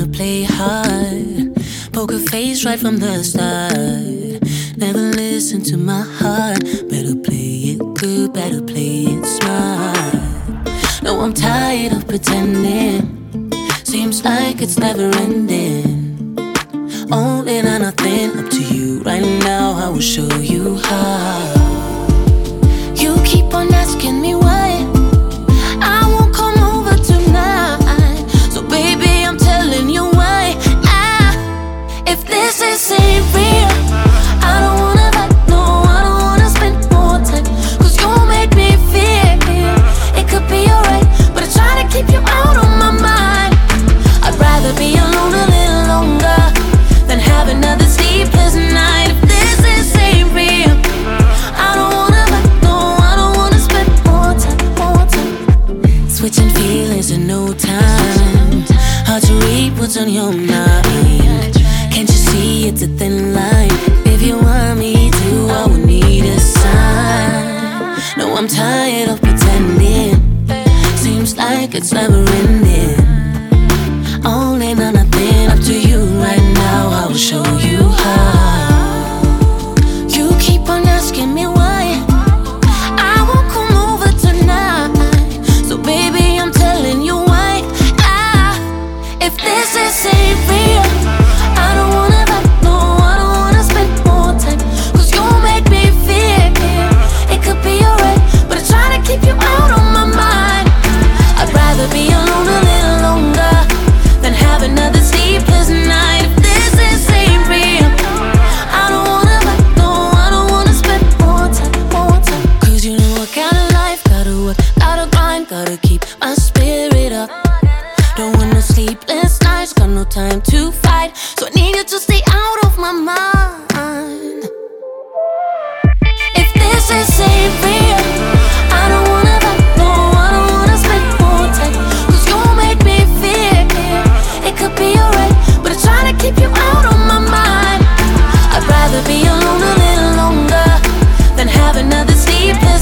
wanna play hard, poker face right from the start. Never listen to my heart. Better play it good, better play it smart. No, I'm tired of pretending. Seems like it's never ending. All in or nothing, up to you. Right now I will show you how. You keep on asking me why I won't come over tonight. So baby, I'm telling you why. If this ain't real, I don't wanna like, no, I don't wanna spend more time. Cause you make me feel it could be alright, but I try to keep you out of my mind. I'd rather be alone a little longer than have another sleepless night. If this ain't real, I don't wanna like, no, I don't wanna spend more time. Switching feelings in no time. Hard to read what's on your mind. Can't you see it's a thin line? If you want me to, I will need a sign. No, I'm tired of pretending. Seems like it's never ending. All in or nothing, up to you right now. I will show you how. You keep on asking me why I won't come over tonight. So baby, I'm telling you why. If this ain't real, I don't wanna like, no, I don't wanna spend more time. Cause you make me feel it could be alright, but I try to keep you out of my mind. I'd rather be alone a little longer than have another sleepless night. If this ain't real, I don't wanna like, no, I don't wanna spend more time. Cause you know what kind of life, gotta work, gotta grind, gotta keep my spirit up. Don't want no sleepless nights, got no time to fight, so I need you to stay out of my mind. If this ain't real, I don't wanna like, no, I don't wanna spend more time. Cause you make me feel it could be alright, but I try to keep you out of my mind. I'd rather be alone a little longer than have another sleepless